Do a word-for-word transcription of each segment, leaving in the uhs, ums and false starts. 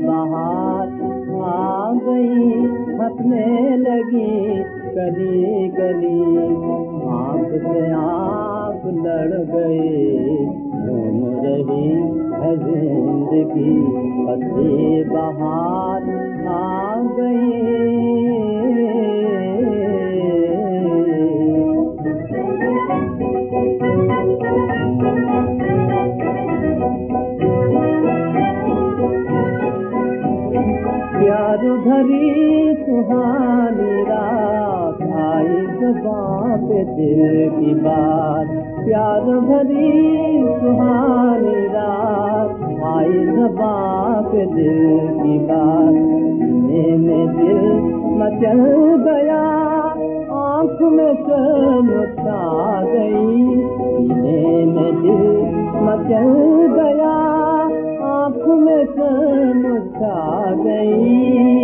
बाहर आ गई, हंसने लगी कली कली, आँख से आँख लड़ गए, घूम रही है जिंदगी, हंसी बाहर आ गई। प्यार भरी सुहानी रात आई ज़बां पे दिल की बात, प्यार भरी सुहानी रात आई ज़बां पे दिल की बात, सीने में दिल मचल गया, आँख में शर्म छा गई, सीने में दिल मचल गया, आँख में शर्म छा गई।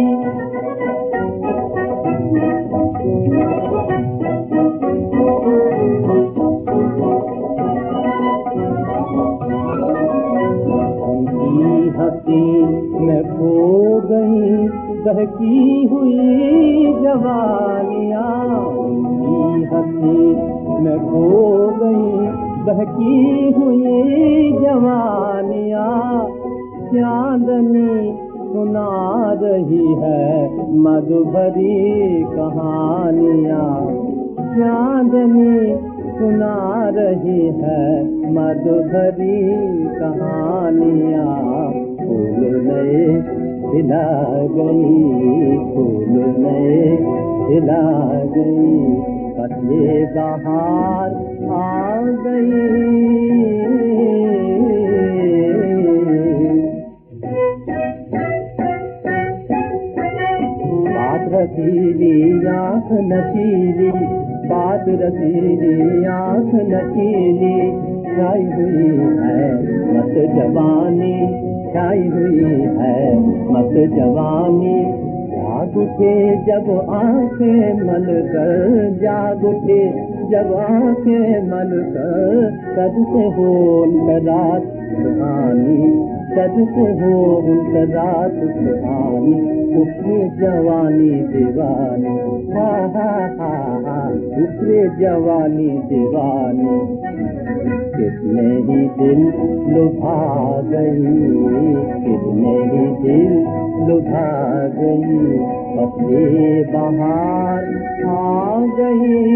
उनकी हंसी में खो गई बहकी हुई जवानियाँ, उनकी हंसी में खो गई बहकी हुई जवानियाँ, चांदनी सुना रही है मधुभरी कहानियाँ, चांदनी सुना रही है मधुभरी कहानियाँ, फूल नए खिला गई, फूल नए खिला गई, पत्ते बाहर आ गई। रसीली आँख नशीली, बात रसीली आँख नशीली, छाई हुई है मत जवानी, छाई हुई है मत जवानी, जाग उठे जब आँखें मल कर, जाग उठे जब आँखें मल कर, सद से हो उनका रात सुहानी, सद से हो उनका रात सुहानी, उठे जवानी दीवानी, हा हा हा हा, उठे जवानी दीवानी, कितने ही दिल लुभा गई, कितने ही दिल लुभा गई, पत्ते बाहर आ गई।